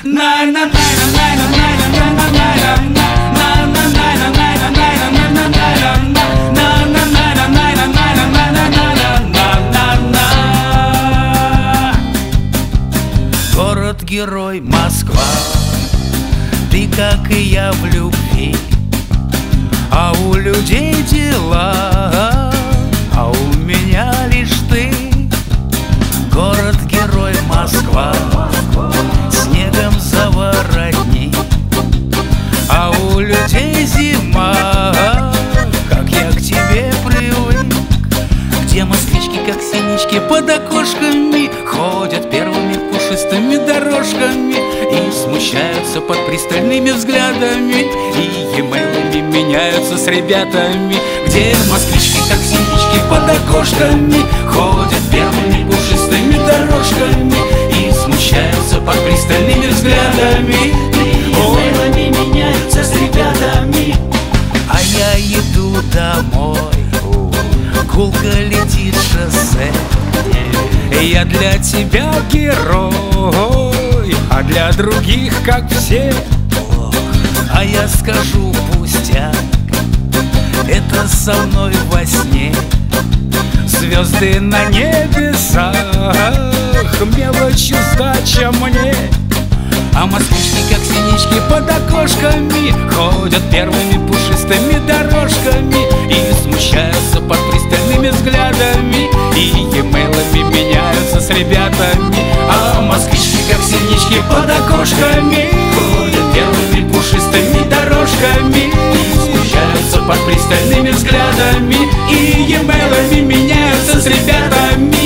Город-герой Москва, ты, как и я, в любви, а у людей дела, а у меня лишь ты. Город-герой Москва, снегом заворотни, а у людей зима, как я к тебе привык. Где москвички, как синички, под окошками ходят первыми пушистыми дорожками и смущаются под пристальными взглядами, и емейлами меняются с ребятами. Где москвички, как синички, под окошками ходят первыми пушистыми дорожками и смущаются под пристальными взглядами, и емейлами меняются с ребятами. А я иду домой, гулко летит шоссе. Я для тебя герой, а для других как все. А я скажу пустяк, это со мной во сне. Звезды на небесах, мелочь сдача мне. А москвички, как синички, под окошками ходят первыми пушистыми дорожками и смущаются под пристальными взглядами, и емейлами меняются с ребятами. А москвички, как синички, под окошками ходят первыми пушистыми дорожками и смущаются под пристальными взглядами, и емейлами меняются с ребятами.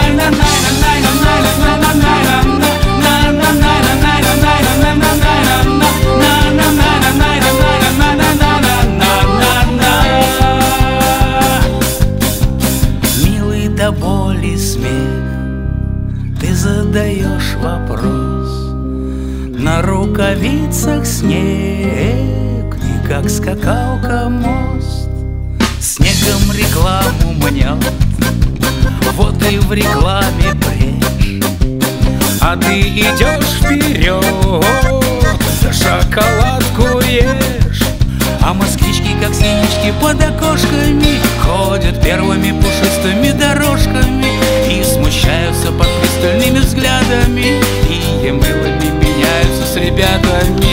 Милый до боли смех, ты задаешь вопрос. На рукавицах снег, не как скакалка мост. Снегом рекламу мнет, вот и в рекламе брешь. А ты идешь вперед, за шоколадку ешь. А москвички, как синички, под окошками ходят первыми пушистыми дорожками и смущаются под пристальными взглядами, и емейлами меняются с ребятами.